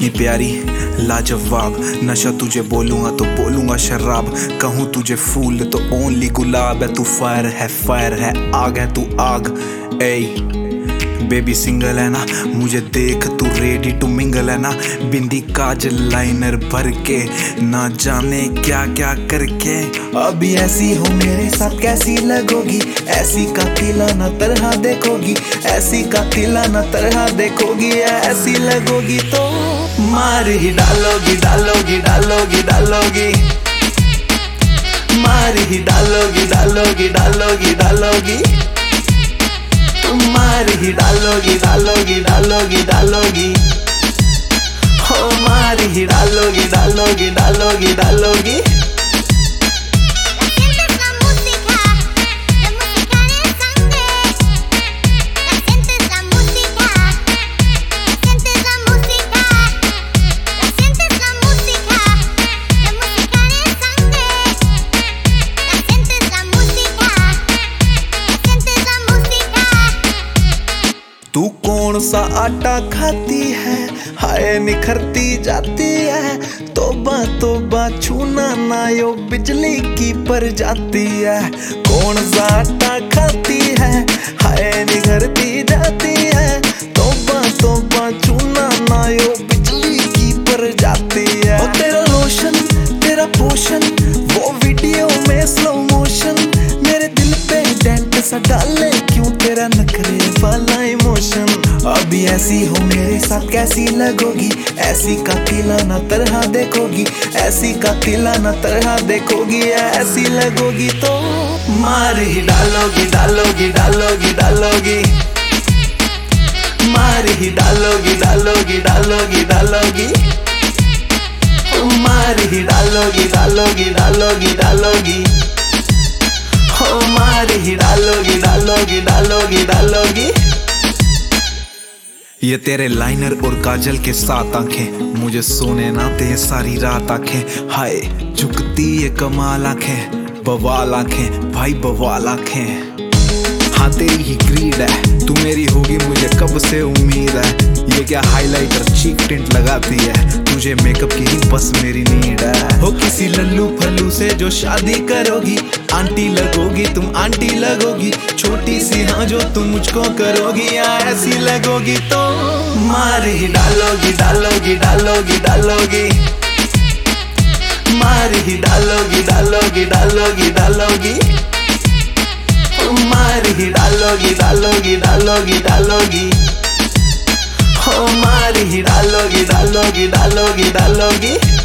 इतनी प्यारी लाजवाब, नशा तुझे बोलूंगा तो बोलूंगा शराब, कहूँ तुझे फूल तो ओनली गुलाब है। तू फायर है आग है तू आग। ए बेबी सिंगल है ना, मुझे देख तू रेडी टू मिंगल है ना। बिंदी काजल लाइनर भर के, ना जाने क्या क्या करके। अभी ऐसी हो मेरे साथ कैसी लगोगी, ऐसी कातिलाना तरह देखोगी, ऐसी कातिलाना तरह देखोगी। ऐसी लगोगी तो मार ही डालोगी डालोगी डालोगी डालोगी, मार ही डालोगी डालोगी डालोगी डालोगी, मार ही डालोगी डालोगी डालोगी डालोगी, हो मार ही डालोगी डालोगी डालोगी डालोगी। तू कौन सा आटा खाती है, हाय निखरती जाती है। तोबा तोबा छूना ना यो बिजली की पर जाती है। कौन सा आटा खाती है, हाय निखरती जाती है। तोबा तोबा छूना ना यो बिजली की पर जाती है। ओ तेरा लोशन तेरा पोशन, वो वीडियो में स्लो मोशन, मेरे दिल पे डेंट सा डाले क्यों तेरा नखरे वाला इमोशन। अभी ऐसी हो मेरे साथ कैसी लगोगी, ऐसी कातिलाना तरह देखोगी, ऐसी कातिलाना तरह देखोगी। ऐसी लगोगी तो मार ही डालोगी डालोगी डालोगी डालोगी, मार ही डालोगी डालोगी डालोगी डालोगी, मार ही डालोगी डालोगी डालोगी डालोगी, हो मार ही डालोगी डालोगी डालोगी डालोगी। ये तेरे लाइनर और काजल के साथ आंखें, मुझे सोने ना दे सारी रात आंखें। हाय झुकती ये कमाल आंखें, बवाल आंखें भाई बवाल आंखें। हाँ तेरी ही ग्रीड है, तू मेरी होगी मुझे कब से उम्मीद है। ये क्या हाइलाइटर चीक टिंट लगाती है, तुझे मेकअप की ही बस मेरी नीड है। हो किसी लल्लू फल्लू से जो शादी करोगी, आंटी लगोगी तुम आंटी लगोगी। छोटी सी हाँ जो तुम मुझको करोगी, या ऐसी लगोगी तो मार ही डालोगी डालोगी डालोगी डालोगी, मार ही डालोगी डालोगी डालोगी डालोगी, मार ही डालोगी डालोगी डालोगी डालोगी, हो मार ही डालोगी डालोगी डालोगी डालोगी।